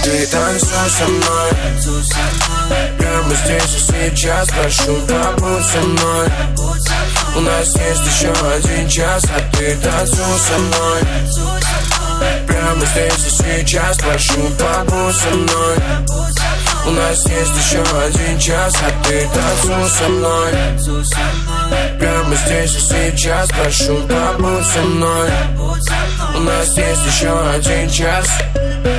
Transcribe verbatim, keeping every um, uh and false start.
ты танцуй со мной. Прямо здесь и сейчас, прошу, побудь со мной. У нас есть еще один час, а ты танцуй со мной. Прямо здесь и сейчас, прошу, побудь со мной. У нас есть еще один час, а ты танцуй со мной. Прямо здесь и сейчас, прошу, побудь со мной. У нас есть еще один час.